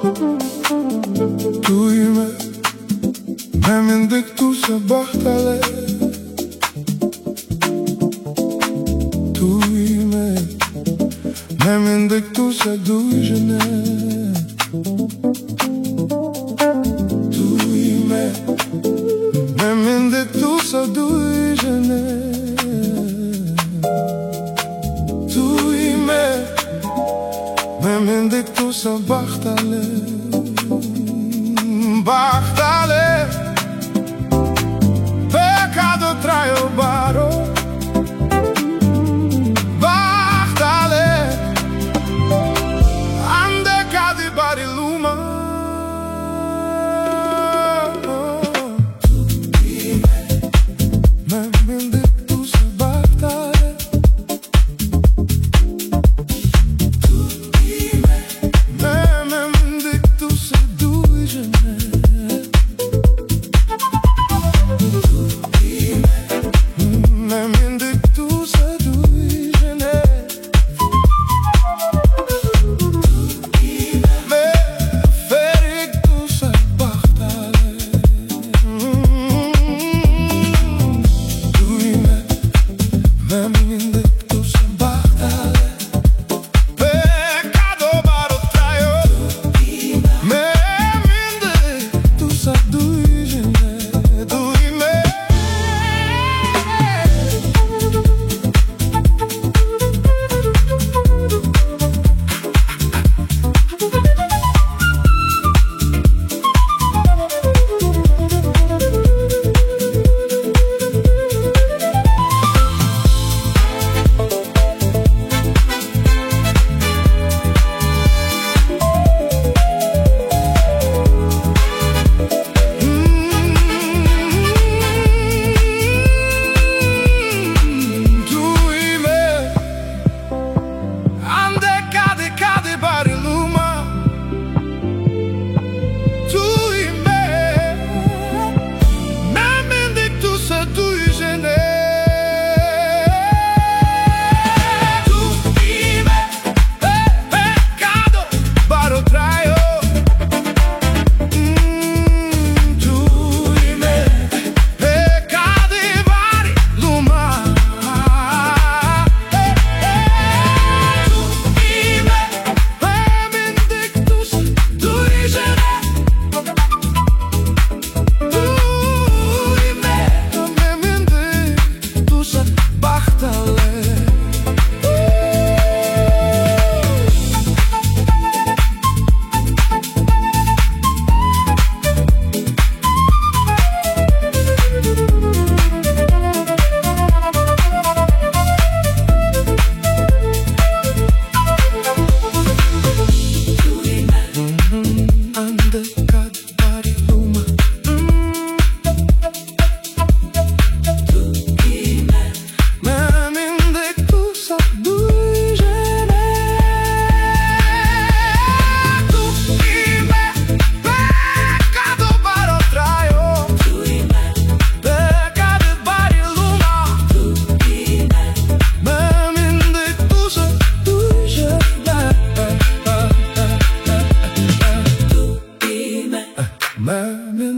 Duyme memindek tu sabahtale. Duyme memindek tu sadujene. Duyme memindek tu sadujene. Duyme memindek tu sabahtale. Bahtale pecado trae o baro. Bahtale ande cade bari luma. Memindek tu sabahtale. Memindek tu sadujene. Memindek tu sadujene. Me ferik tu sabahtale. Duyme memindek tu sabahtale. Pecado baro traio. Memindek tu sadujene. Duyme memindek